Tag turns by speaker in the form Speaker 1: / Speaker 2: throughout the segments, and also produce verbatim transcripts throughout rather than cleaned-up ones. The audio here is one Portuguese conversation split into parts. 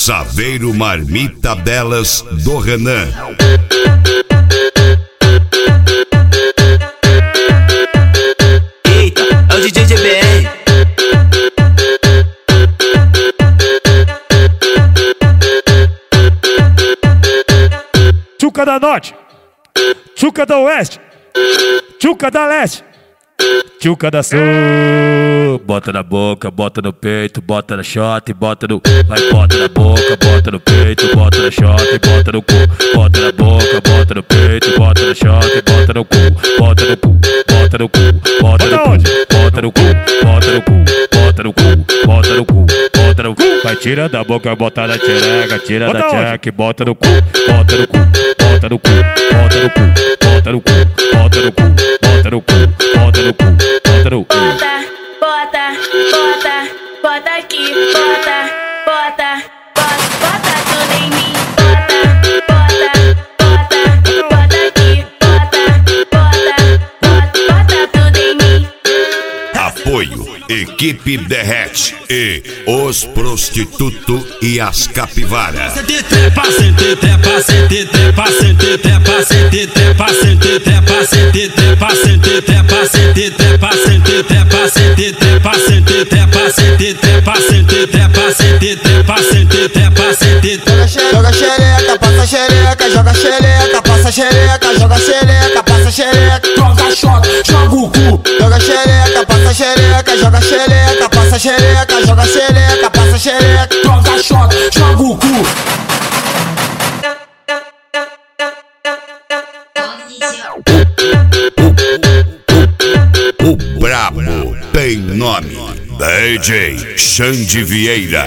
Speaker 1: Saveiro Marmita Belas do Renan.
Speaker 2: Eita, é o D J G B R.
Speaker 3: Tchuca da Norte, Tchuca da Oeste, Tchuca da Leste, Tchuca da Sul. Bota na boca, bota no peito, bota na shot, bota no... Vai, bota na boca, bota no peito, bota na shot, bota no cu. Bota na boca, bota no peito, bota na shot, bota no cu. Bota no cu, bota no cu, bota no cu. Bota no cu, bota no cu, bota no cu, bota no cu, bota no cu. Vai, tira da boca, bota na xereca, tira da tcheca, bota no cu. Bota no cu, bota no cu, bota no cu, bota no cu, bota no cu, bota no cu, bota no cu, bota no cu.
Speaker 4: Bota, bota, bota aqui, bota, bota, bota, bota tudo em mim. Bota, bota, bota, bota aqui, bota, bota, bota, bota tudo em mim.
Speaker 1: Apoio Equipe Derrete e Os Prostituto e as Capivaras.
Speaker 5: Sente trepa, sente trepa, sente trepa, sente trepa, sente trepa, sente trepa, sente trepa, sente trepa, sente trepa, sente trepa, sente trepa, sente trepa, sente trepa, sente trepa, sente trepa, sente trepa, sente trepa.
Speaker 6: Joga xereca, passa xereca, joga xereca, passa xereca, joga xereca, passa xereca,
Speaker 5: Joga shot, joga o cu.
Speaker 6: joga xereca, passa xereca, joga xereca, passa xereca, joga xereca, passa xereca,
Speaker 5: Joga shot, joga o cu.
Speaker 1: O brabo tem nome. D J Xande Vieira.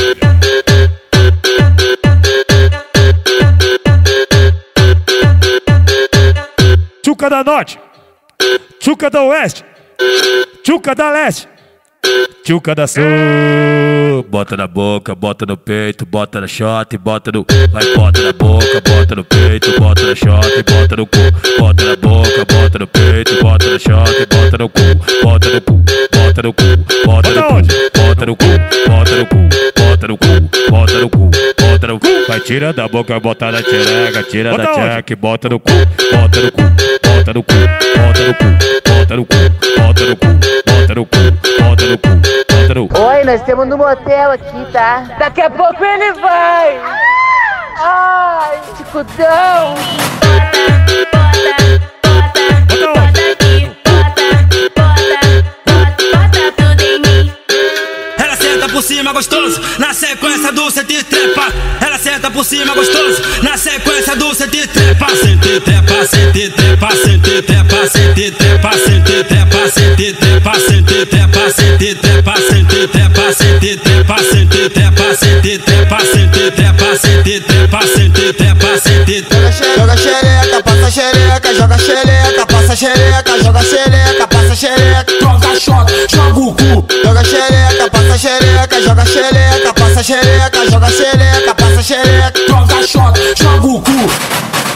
Speaker 3: Tchuca da Norte, Tchuca da Oeste, Tchuca da Leste, Tchuca da Sul. Bota na boca, bota no peito, bota na shot, bota no... Vai, bota na boca, bota no peito, bota na shot, bota no cu. Bota na boca, bota no peito, bota na shot, bota no cu. Bota no cu, bota no cu, bota no cu. Bota no cu, bota no cu, bota no cu, bota no cu, bota no cu. Vai, tira da boca, bota na xereca, tira da tcheca, bota no cu. Bota no cu, bota no cu, bota no cu, bota no cu, bota no cu, bota no cu, bota no cu, bota no cu.
Speaker 7: Oi, nós estamos no motel aqui, tá? Daqui a pouco ele vai! Ai, ticudão!
Speaker 4: Bota, bota, bota aqui, bota, bota, bota, bota tudo em mim.
Speaker 5: Ela senta por cima gostoso, na sequência do sente trepa. Ela senta por cima gostoso, na sequência do sente trepa. Sente trepa, sente trepa, sente trepa, sente trepa, sente trepa, sente trepa, sente trepa, sente trepa, sente trepa, sente trepa, sente trepa, sente trepa, sente trepa, sente trepa, sente trepa, sente trepa.
Speaker 6: joga xereca, passa xereca, joga xereca, passa xereca, joga xereca, passa xereca,
Speaker 5: Joga shot, joga o cu.
Speaker 6: joga xereca, passa xereca, joga xereca, passa xereca, joga xereca, passa xereca,
Speaker 5: Joga shot, joga o cu.